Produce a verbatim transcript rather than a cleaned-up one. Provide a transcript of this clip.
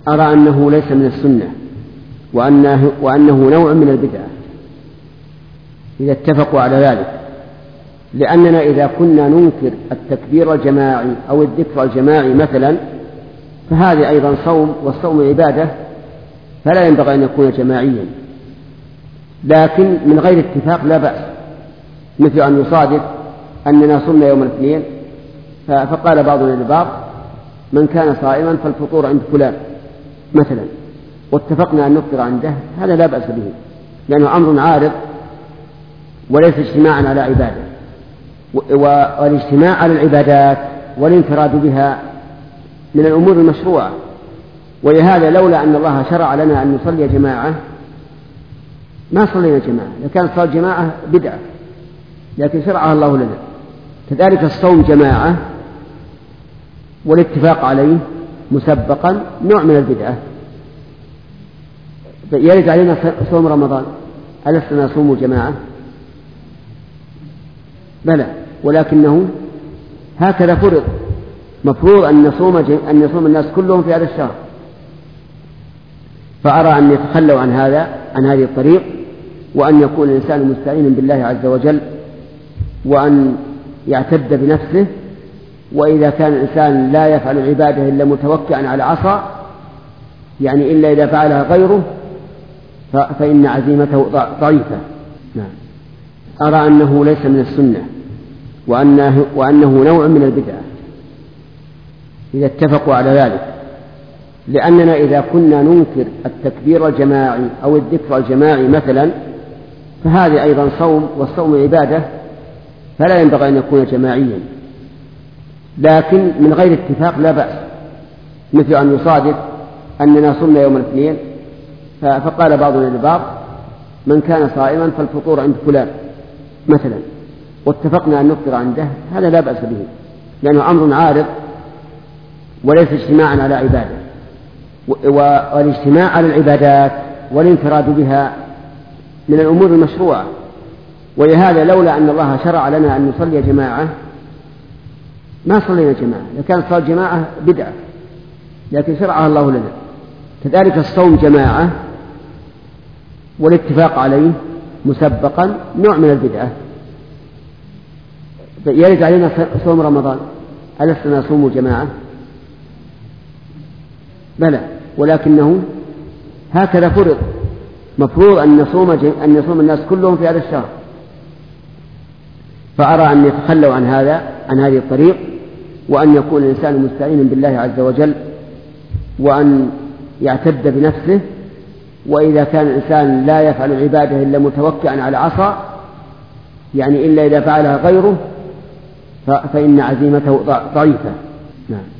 أرى أنه ليس من السنة وأنه, وأنه نوع من البدعة إذا اتفقوا على ذلك، لأننا إذا كنا ننكر التكبير الجماعي أو الذكر الجماعي مثلا فهذه أيضا صوم، والصوم عبادة فلا ينبغي أن يكون جماعيا، لكن من غير اتفاق لا بأس، مثل أن يصادف أننا صمنا يوم الاثنين فقال بعضنا لبعض من كان صائما فالفطور عند فلان مثلا، واتفقنا أن نفطر عنده، هذا لا بأس به لأنه أمر عارض وليس اجتماعا على عبادة. والاجتماع على العبادات والانفراد بها من الأمور المشروعة، ولهذا لولا أن الله شرع لنا أن نصلي جماعة ما صلينا جماعة، لكان صلاة جماعة بدعة لكن شرعها الله لنا. كذلك الصوم جماعة والاتفاق عليه مسبقا نوع من البدعة. يرد علينا صوم رمضان، ألسنا نصوم جماعة؟ بلى، ولكنه هكذا فرض، مفروض أن يصوم أن يصوم الناس كلهم في هذا الشهر، فأرى أن يتخلوا عن هذا عن هذه الطريق، وأن يكون الإنسان مستعينا بالله عز وجل، وأن يعتد بنفسه، وإذا كان الإنسان لا يفعل العبادة إلا متوكئا على عصا يعني إلا إذا فعلها غيره فإن عزيمته ضعيفة. نعم. أرى أنه ليس من السنة وأنه, وأنه نوع من البدعة إذا اتفقوا على ذلك، لأننا إذا كنا ننكر التكبير الجماعي أو الذكر الجماعي مثلا فهذه أيضا صوم، والصوم عبادة فلا ينبغي أن يكون جماعيا، لكن من غير اتفاق لا بأس، مثل أن يصادف أننا صمنا يوم الاثنين فقال بعضنا لبعض من كان صائما فالفطور عند فلان مثلا، واتفقنا أن نفطر عنده، هذا لا بأس به لأنه أمر عارض وليس اجتماعا على عبادة. والاجتماع على العبادات والانفراد بها من الأمور المشروعة، ولهذا لولا أن الله شرع لنا أن نصلي جماعة ما صلينا جماعة، لكان صلاة جماعة بدعة لكن شرعها الله لنا. كذلك الصوم جماعة والاتفاق عليه مسبقا نوع من البدعة. يرد علينا صوم رمضان، ألسنا نصوم جماعة؟ بلى، ولكنه هكذا فرض، مفروض أن يصوم أن يصوم الناس كلهم في هذا الشهر، فأرى أن يتخلوا عن هذا عن هذه الطريق، وأن يكون الإنسان مستعينا بالله عز وجل، وأن يعتد بنفسه، وإذا كان الإنسان لا يفعل العبادة إلا متوكئا على عصا يعني إلا إذا فعلها غيره فإن عزيمته ضعيفة. نعم.